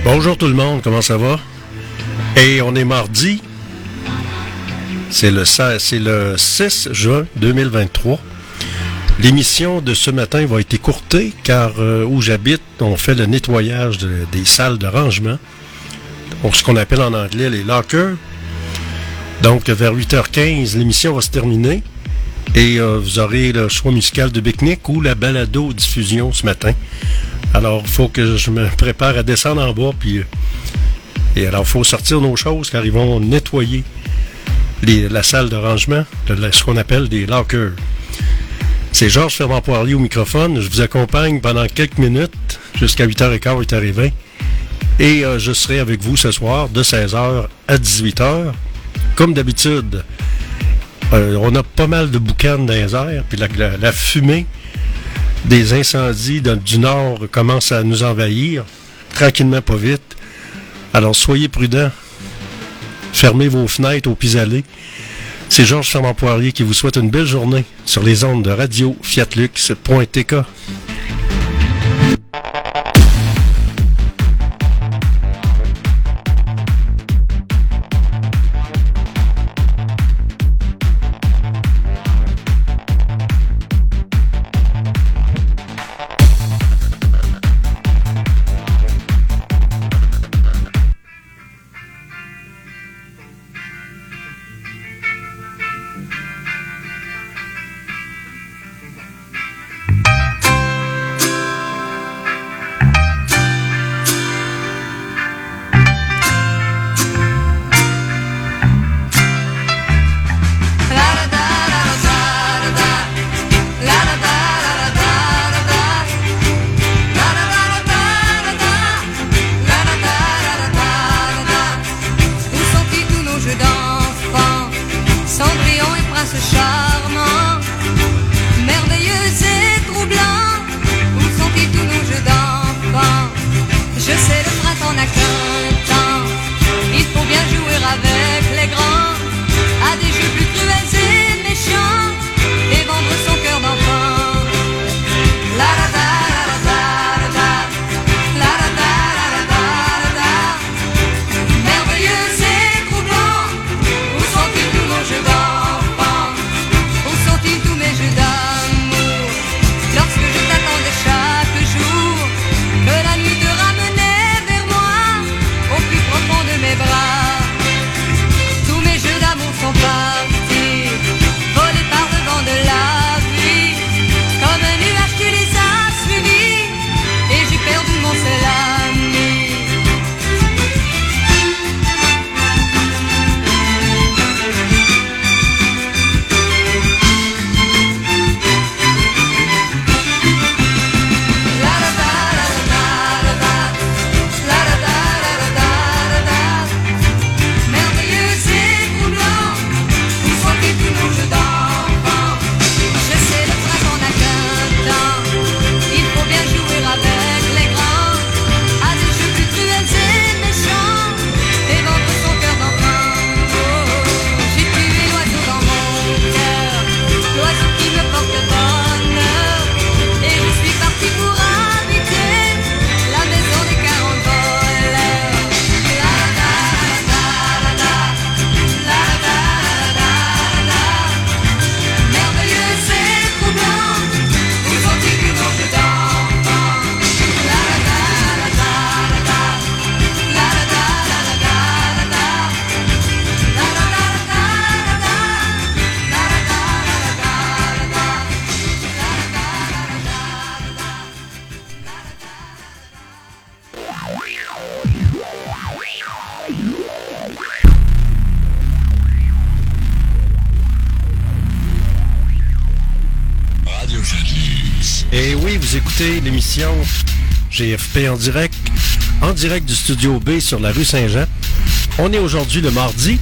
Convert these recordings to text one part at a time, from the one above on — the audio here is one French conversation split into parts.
Bonjour tout le monde, comment ça va? Et on est mardi, c'est le 6 juin 2023. L'émission de ce matin va être écourtée car où j'habite, on fait le nettoyage des salles de rangement, pour ce qu'on appelle en anglais les lockers. Donc vers 8h15, l'émission va se terminer et vous aurez le choix musical de Bicnic ou la balado-diffusion ce matin. Alors, il faut que je me prépare à descendre en bas, et alors, il faut sortir nos choses, car ils vont nettoyer la salle de rangement, ce qu'on appelle des lockers. C'est Georges Fermant-Poirier au microphone. Je vous accompagne pendant quelques minutes, jusqu'à 8h15, 8h20. Et je serai avec vous ce soir, de 16h à 18h. Comme d'habitude, on a pas mal de boucanes dans les airs, puis la fumée des incendies du Nord commencent à nous envahir, tranquillement, pas vite. Alors, soyez prudents. Fermez vos fenêtres au pis-aller. C'est Georges Fermant-Poirier qui vous souhaite une belle journée sur les ondes de radio fiatlux.tk. Et oui, vous écoutez l'émission GFP en direct du Studio B sur la rue Saint-Jean. On est aujourd'hui le mardi.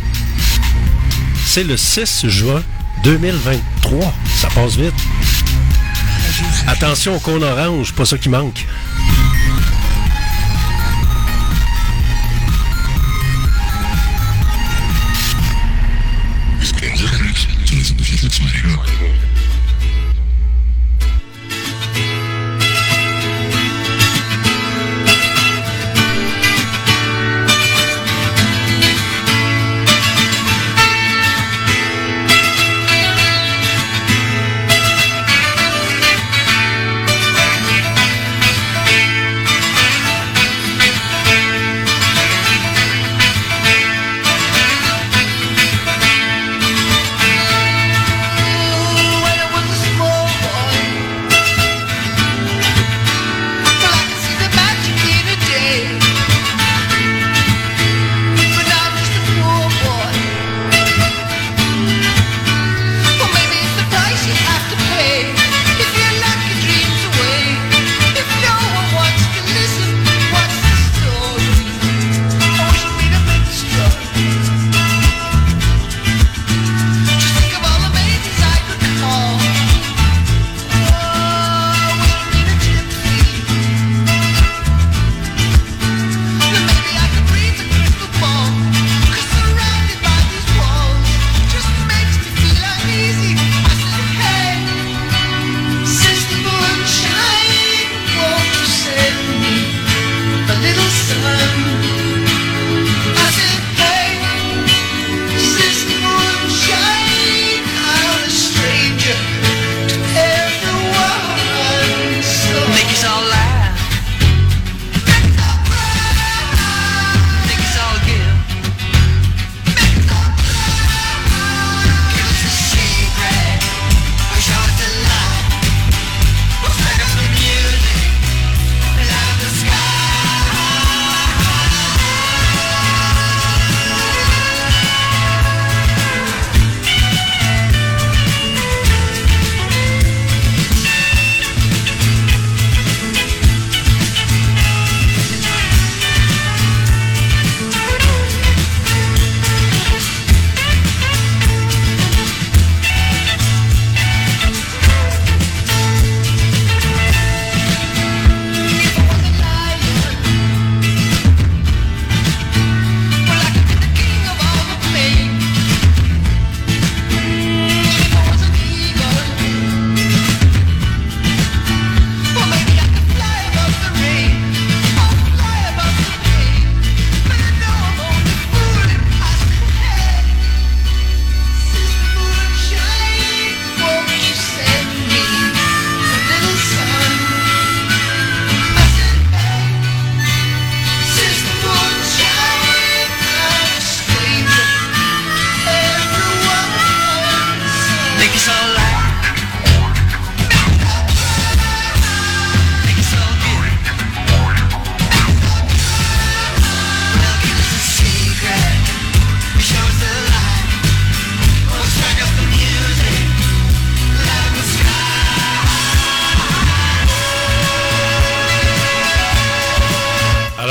C'est le 6 juin 2023. Ça passe vite. Attention au cône orange, pas ça qui manque.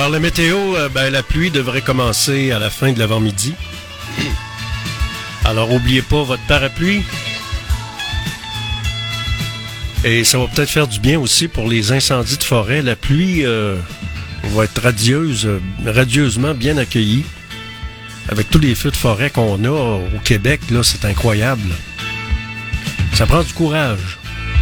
Alors, la météo, la pluie devrait commencer à la fin de l'avant-midi. Alors, n'oubliez pas votre parapluie. Et ça va peut-être faire du bien aussi pour les incendies de forêt. La pluie va être radieusement bien accueillie. Avec tous les feux de forêt qu'on a au Québec, là, c'est incroyable. Ça prend du courage.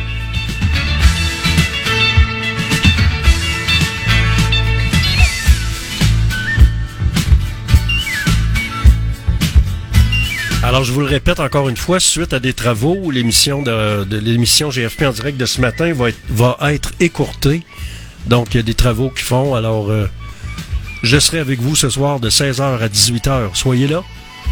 Alors, je vous le répète encore une fois, suite à des travaux, l'émission de l'émission GFP en direct de ce matin va être écourtée. Donc, il y a des travaux qui font. Alors, je serai avec vous ce soir de 16h à 18h. Soyez là.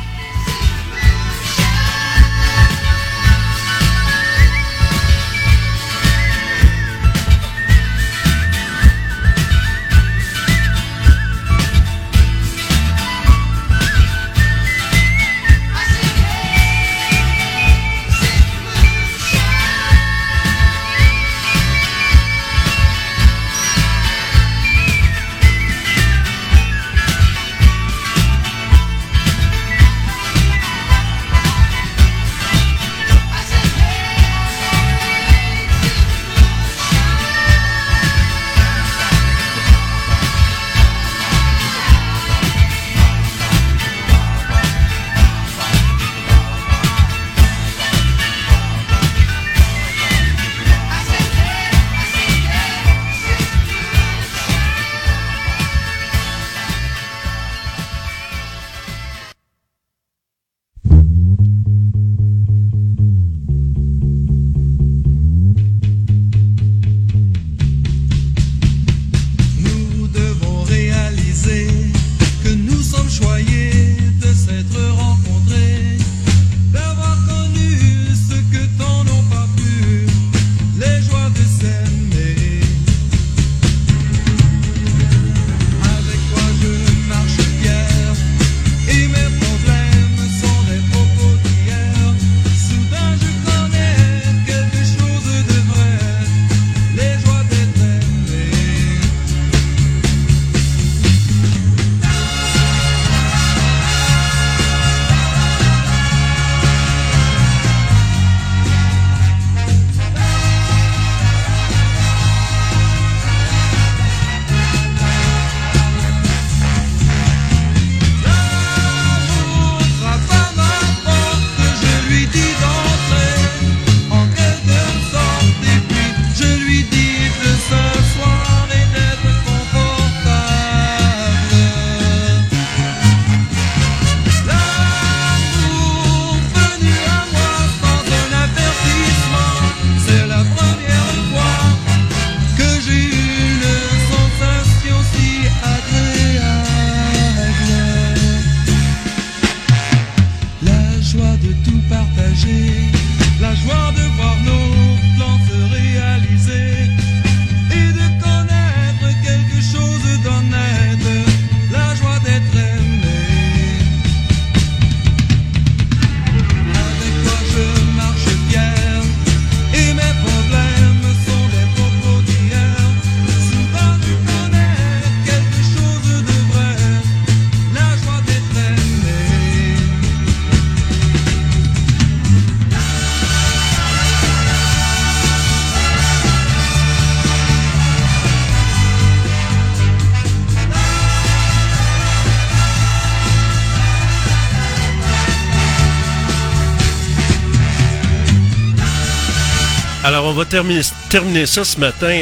Alors, on va terminer ça ce matin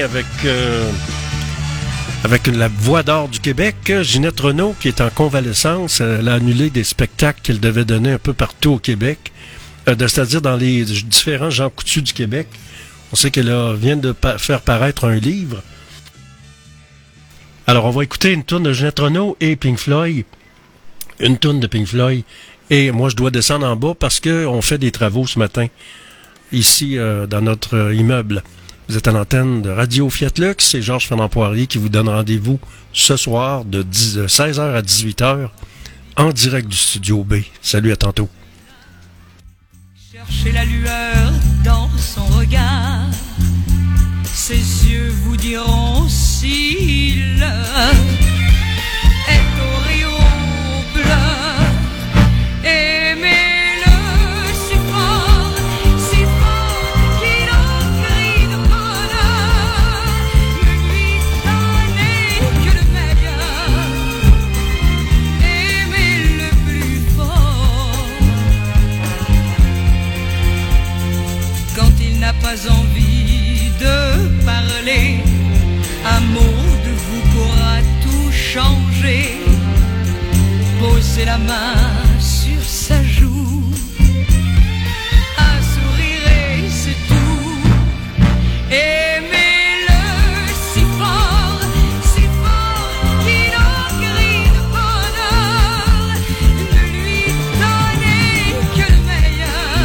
avec la Voix d'or du Québec. Ginette Renault, qui est en convalescence, elle a annulé des spectacles qu'elle devait donner un peu partout au Québec, c'est-à-dire dans les différents Jean Coutu du Québec. On sait qu'elle vient de faire paraître un livre. Alors, on va écouter une tourne de Ginette Renault et Pink Floyd. Une tourne de Pink Floyd. Et moi, je dois descendre en bas parce qu'on fait des travaux ce matin, ici, dans notre immeuble. Vous êtes à l'antenne de Radio Fiat Lux. C'est Georges Fernand Poirier qui vous donne rendez-vous ce soir de 16h à 18h en direct du Studio B. Salut, à tantôt. Cherchez la lueur dans son regard. Ses yeux vous diront s'il changer, poser la main sur sa joue, un sourire et c'est tout. Aimez-le si fort qu'il en crie de bonheur, ne lui donnez que le meilleur,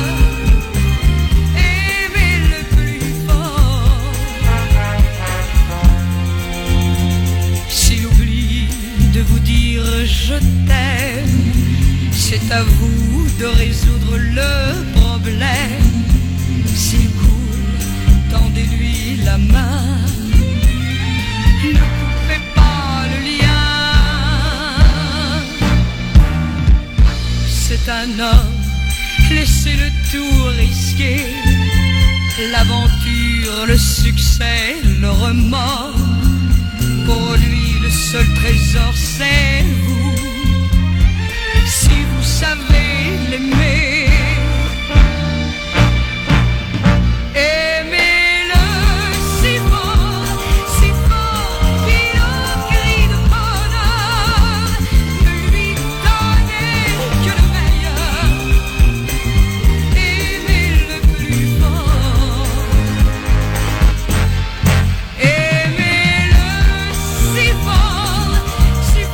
aimez-le plus fort. S'il oublie de vous dire je t'aime, c'est à vous de résoudre le problème. S'il coule, tendez-lui la main, ne coupez pas le lien. C'est un homme, laissez-le tout risquer, l'aventure, le succès, le remords. Pour lui, le seul trésor, c'est vous. Si vous savez l'aimer, aimez-le si fort qu'il en crie de bonheur, ne lui donnez que le meilleur, aimez-le plus fort. Aimez-le si fort qu'il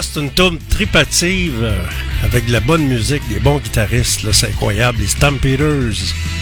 c'est une tourne tripative avec de la bonne musique, des bons guitaristes. Là, c'est incroyable, les Stampeders.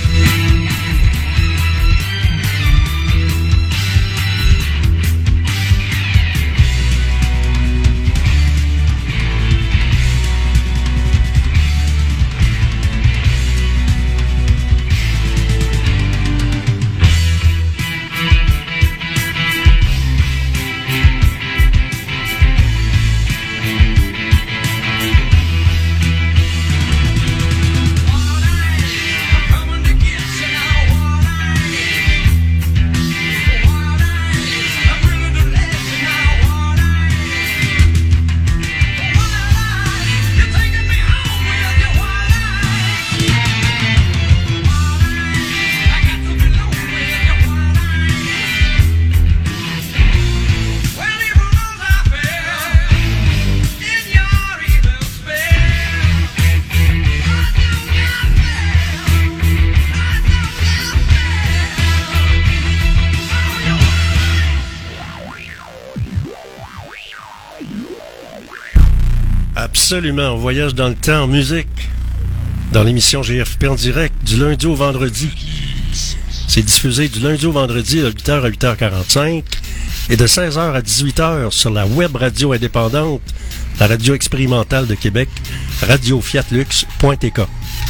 Absolument, on voyage dans le temps en musique, dans l'émission GFP en direct, du lundi au vendredi. C'est diffusé du lundi au vendredi de 8h à 8h45 et de 16h à 18h sur la web radio indépendante, la radio expérimentale de Québec, radiofiatlux.tk.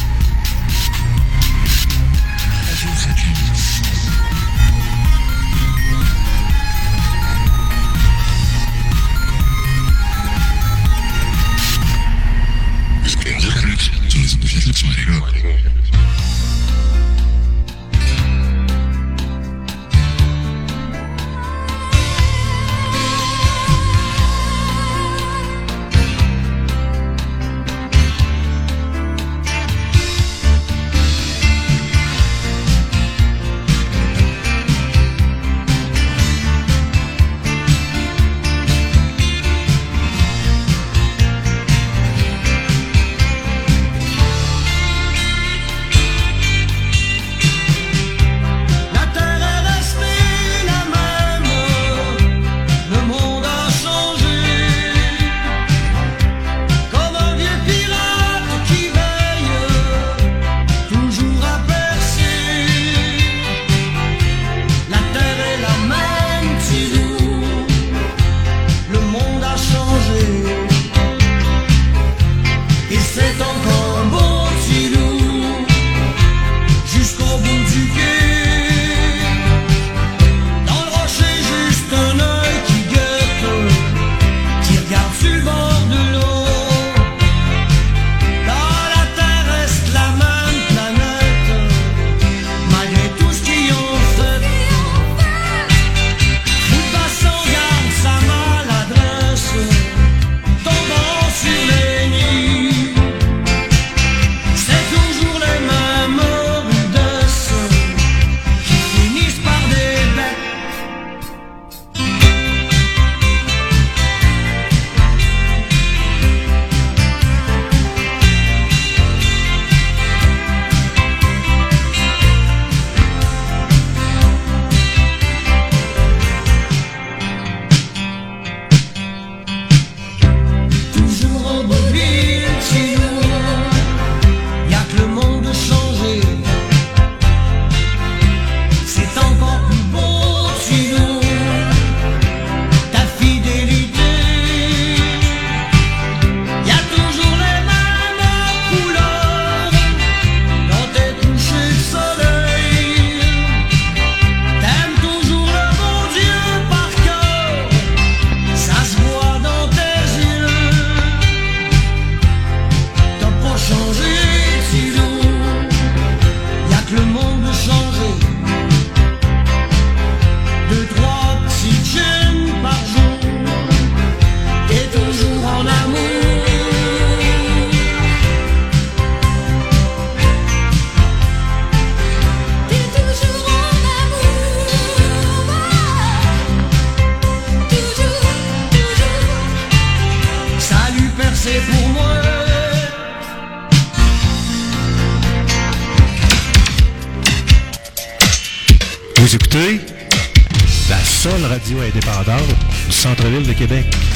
Vous écoutez la seule radio indépendante du centre-ville de Québec.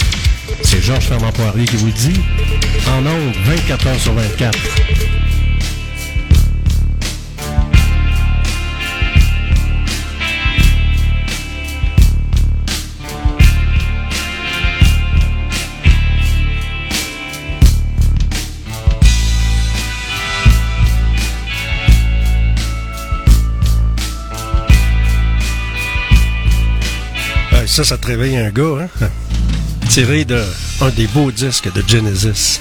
C'est Georges Fernand-Poirier qui vous le dit. En ondes, 24 heures sur 24. Ça te réveille un gars, hein? Tiré d'un des beaux disques de Genesis.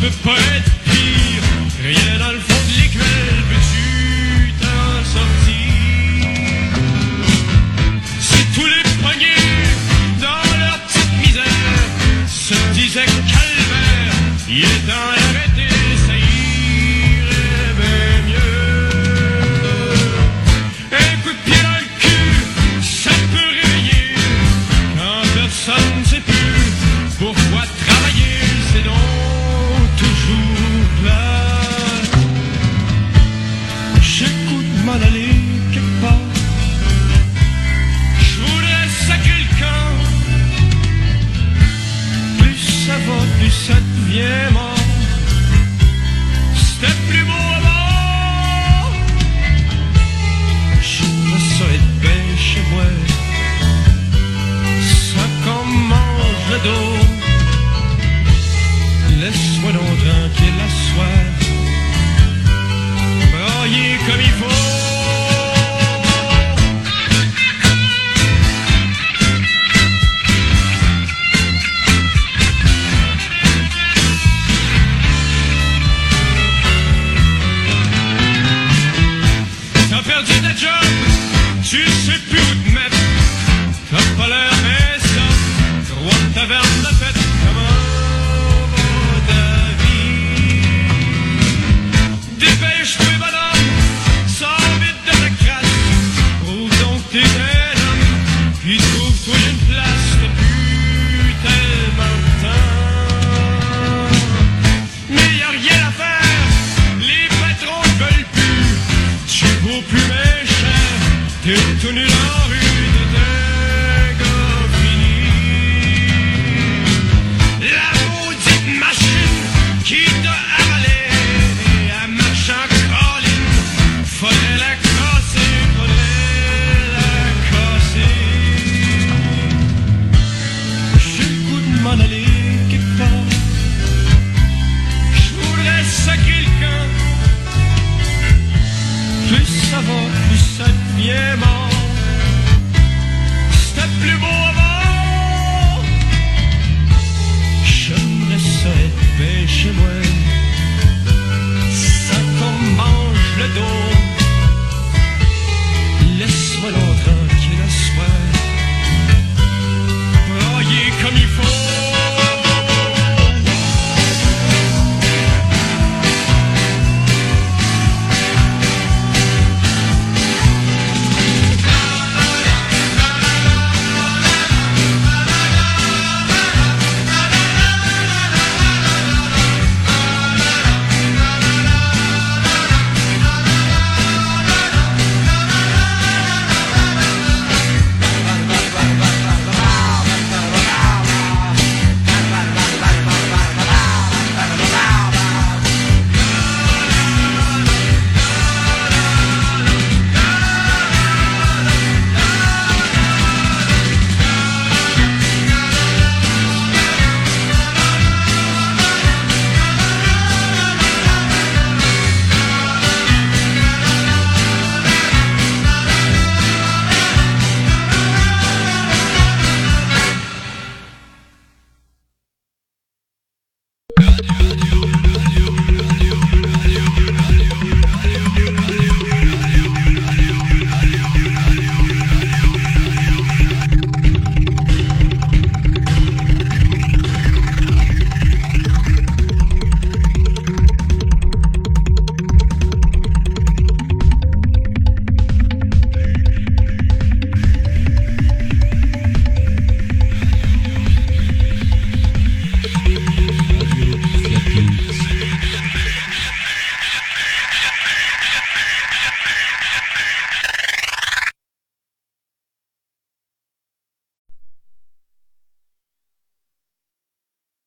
peut pas être pire. Rien dans le fond de l'écuelle, peux-tu t'en sortir? Si tous les poignets dans leur petite misère se disaient calvaire, il est dans